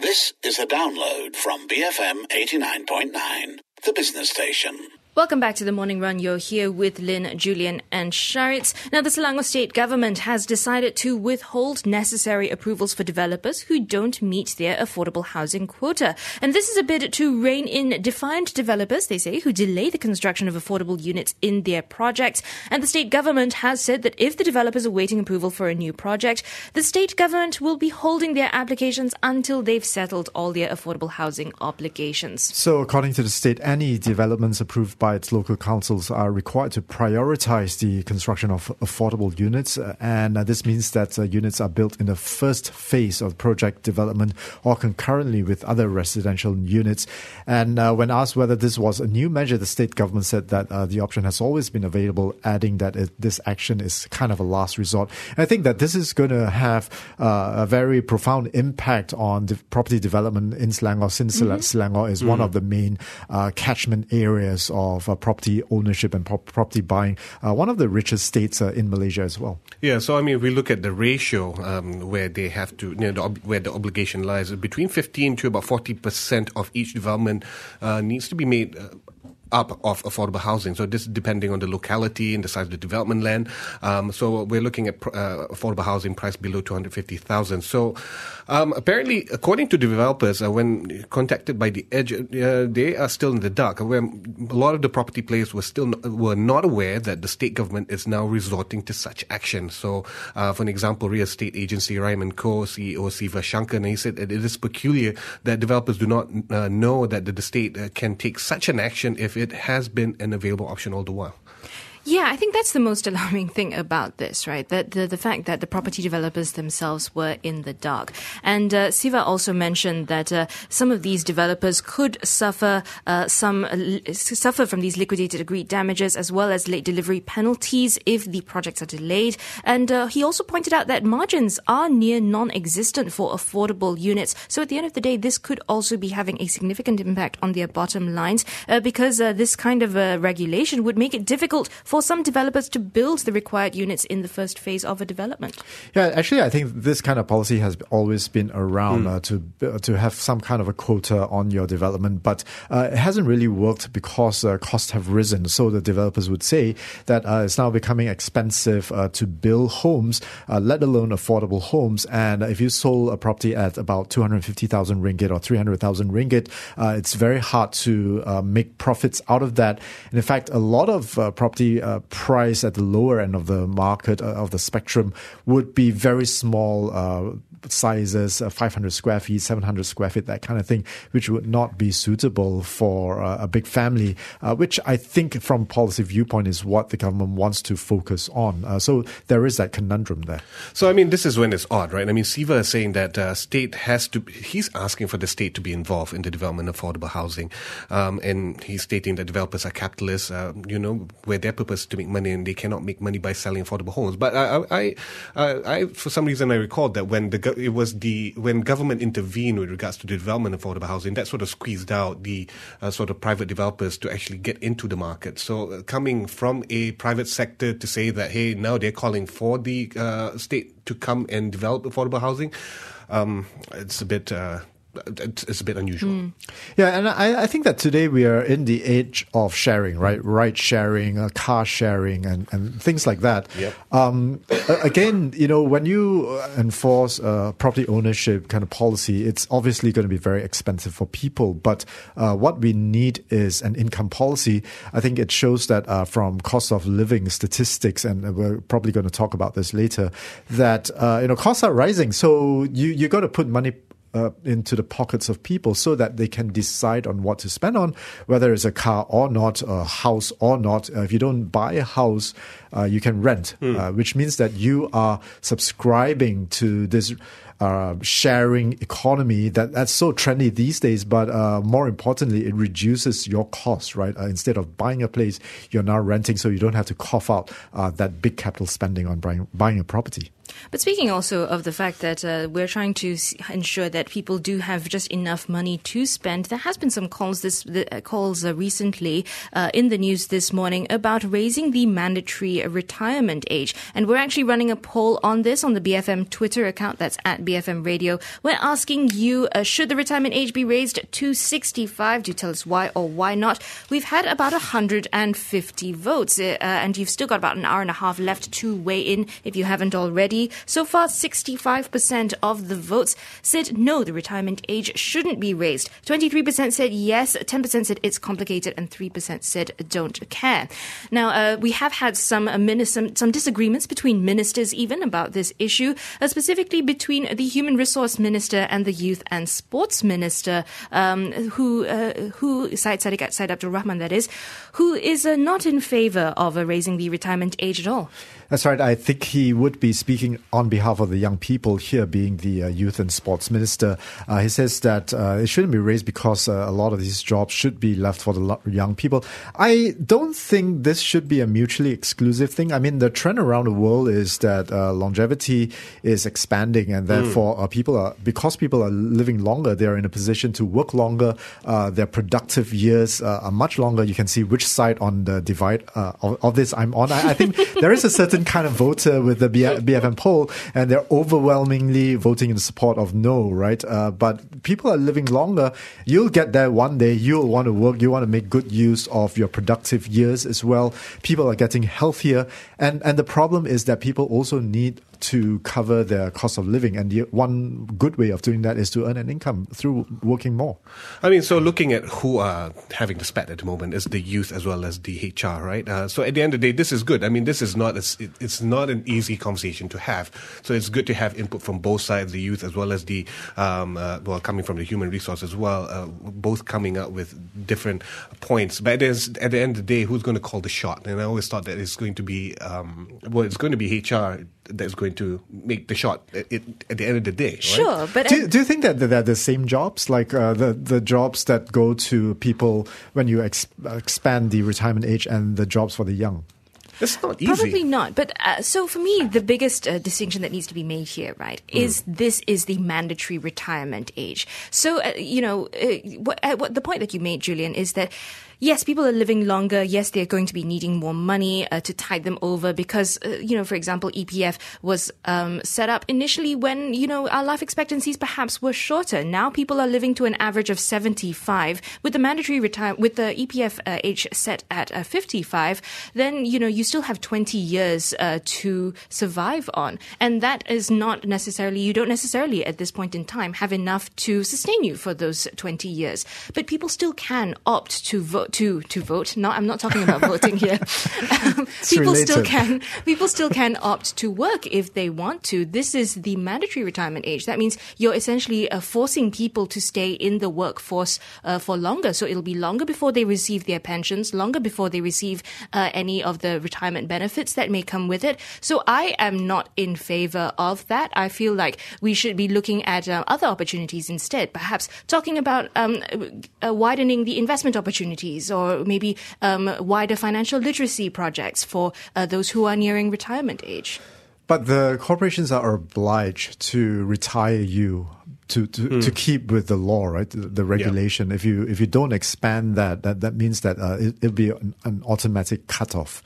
This is a download from BFM 89.9, the business station. Welcome back to the Morning Run. You're here with Lynn, Julian and Sharitz. Now, the Selangor State Government has decided to withhold necessary approvals for developers who don't meet their affordable housing quota. And this is a bid to rein in defiant developers, they say, who delay the construction of affordable units in their projects. And the state government has said that if the developers are waiting approval for a new project, the state government will be holding their applications until they've settled all their affordable housing obligations. So, according to the state, any developments approved by its local councils are required to prioritize the construction of affordable units, and this means that units are built in the first phase of project development or concurrently with other residential units. And when asked whether this was a new measure, the state government said that the option has always been available, adding that this action is kind of a last resort. And I think that this is going to have a very profound impact on property development in Selangor, since Selangor is one of the main catchment areas of property ownership and property buying, one of the richest states in Malaysia as well. Yeah, so I mean, we look at the ratio where they have to, where the obligation lies, between 15 to about 40% of each development needs to be made up of affordable housing. So this is depending on the locality and the size of the development land. So we're looking at affordable housing price below 250,000. So apparently, according to developers, when contacted by the Edge, they are still in the dark. Where a lot of the property players were not aware that the state government is now resorting to such action. So, for an example, real estate agency Ryman Co. CEO Siva Shankar, he said that it is peculiar that developers do not know that the state can take such an action if it has been an available option all the while. Yeah, I think that's the most alarming thing about this, right? That the fact that the property developers themselves were in the dark. And Siva also mentioned that some of these developers could suffer from these liquidated agreed damages as well as late delivery penalties if the projects are delayed. And he also pointed out that margins are near non-existent for affordable units. So at the end of the day, this could also be having a significant impact on their bottom lines because this kind of regulation would make it difficult for some developers to build the required units in the first phase of a development. Yeah, actually, I think this kind of policy has always been around to have some kind of a quota on your development, but it hasn't really worked because costs have risen. So the developers would say that it's now becoming expensive to build homes, let alone affordable homes. And if you sold a property at about 250,000 ringgit or 300,000 ringgit, it's very hard to make profits out of that. And in fact, a lot of property price at the lower end of the market, of the spectrum, would be very small sizes, 500 square feet, 700 square feet, that kind of thing, which would not be suitable for a big family, which I think from policy viewpoint is what the government wants to focus on. So there is that conundrum there. So, I mean, this is when it's odd, right? I mean, Siva is saying that state has to, he's asking for the state to be involved in the development of affordable housing. And he's stating that developers are capitalists, where their purpose is to make money and they cannot make money by selling affordable homes. But I for some reason, I recalled that when when government intervened with regards to the development of affordable housing, that sort of squeezed out the sort of private developers to actually get into the market. So coming from a private sector to say that, hey, now they're calling for the state to come and develop affordable housing, it's a bit unusual. Yeah, and I think that today we are in the age of sharing, right? Ride sharing, car sharing, and things like that. Yep. Again, when you enforce property ownership kind of policy, it's obviously going to be very expensive for people. But what we need is an income policy. I think it shows that from cost of living statistics, and we're probably going to talk about this later, that costs are rising. So you got to put money into the pockets of people so that they can decide on what to spend on, whether it's a car or not, a house or not. If you don't buy a house, you can rent, which means that you are subscribing to this sharing economy that's so trendy these days. But more importantly, it reduces your costs, right? Instead of buying a place, you're now renting, so you don't have to cough out that big capital spending on buying a property. But speaking also of the fact that we're trying to ensure that people do have just enough money to spend, there has been some calls recently in the news this morning about raising the mandatory retirement age. And we're actually running a poll on this on the BFM Twitter account. That's at BFM Radio. We're asking you, should the retirement age be raised to 65? Do tell us why or why not. We've had about 150 votes, and you've still got about an hour and a half left to weigh in if you haven't already. So far, 65% of the votes said no, the retirement age shouldn't be raised. 23% said yes, 10% said it's complicated, and 3% said don't care. Now, we have had some disagreements between ministers even about this issue, specifically between the Human Resource Minister and the Youth and Sports Minister, who Syed Abdul Rahman, that is, who is not in favour of raising the retirement age at all. That's right. I think he would be speaking on behalf of the young people here, being the Youth and Sports Minister. He says that it shouldn't be raised because a lot of these jobs should be left for the young people. I don't think this should be a mutually exclusive thing. I mean, the trend around the world is that longevity is expanding, and therefore because people are living longer, they're in a position to work longer. Their productive years are much longer. You can see which side on the divide of this I'm on. I think there is a certain kind of voter with the BFM poll, and they're overwhelmingly voting in support of no, right? But people are living longer. You'll get there one day. You'll want to work. You want to make good use of your productive years as well. People are getting healthier. And the problem is that people also need to cover their cost of living. And the one good way of doing that is to earn an income through working more. I mean, so looking at who are having the spat at the moment is the youth as well as the HR, right? So at the end of the day, this is good. I mean, this is not it's not an easy conversation to have. So it's good to have input from both sides, the youth as well as the coming from the human resource as well, both coming up with different points. But at the end of the day, who's going to call the shot? And I always thought that it's going to be it's going to be HR that's going to make the shot at the end of the day, right? Sure, but do you think that they're the same jobs, like the jobs that go to people when you expand the retirement age and the jobs for the young? It's not easy. Probably not. But so for me, the biggest distinction that needs to be made here, right, is this is the mandatory retirement age. So, the point that you made, Julian, is that yes, people are living longer. Yes, they're going to be needing more money to tide them over because, for example, EPF was set up initially when, our life expectancies perhaps were shorter. Now people are living to an average of 75. With the mandatory with the EPF age set at 55, then, you still have 20 years to survive on. And that is not necessarily, you don't necessarily at this point in time have enough to sustain you for those 20 years. But people still can opt to vote. To vote. No, I'm not talking about voting here. People still can opt to work if they want to. This is the mandatory retirement age. That means you're essentially forcing people to stay in the workforce for longer. So it'll be longer before they receive their pensions, longer before they receive any of the retirement benefits that may come with it. So I am not in favor of that. I feel like we should be looking at other opportunities instead, perhaps talking about widening the investment opportunities, or maybe wider financial literacy projects for those who are nearing retirement age. But the corporations are obliged to retire you to keep with the law, right? The regulation. Yeah. If you don't expand that means that it'll be an automatic cutoff.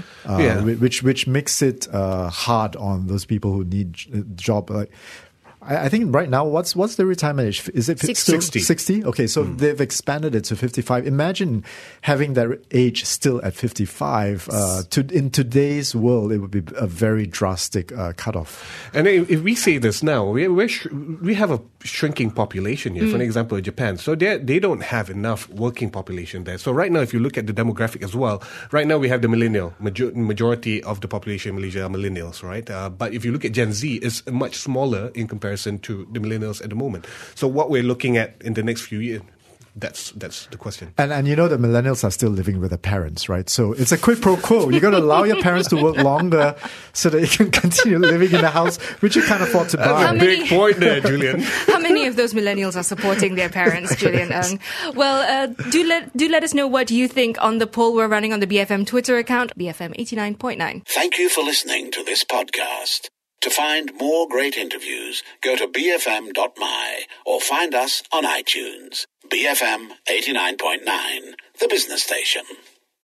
Which makes it hard on those people who need a job. I think right now, what's the retirement age? Is it 60? Okay, so they've expanded it to 55. Imagine having that age still at 55. In today's world, it would be a very drastic cutoff. And if we say this now, we have a shrinking population here. For an example, Japan. So they don't have enough working population there. So right now, if you look at the demographic as well, right now we have the millennial. Majority of the population in Malaysia are millennials, right? But if you look at Gen Z, it's much smaller in comparison to the millennials at the moment. So what we're looking at in the next few years, that's the question. And the millennials are still living with their parents, right? So it's a quid pro quo. You're going to allow your parents to work longer so that you can continue living in a house which you can't afford to buy. That's a big point there, Julian. How many of those millennials are supporting their parents, Julian? Do let us know what you think on the poll we're running on the BFM Twitter account, BFM 89.9. Thank you for listening to this podcast. To find more great interviews, go to bfm.my or find us on iTunes. BFM 89.9, the business station.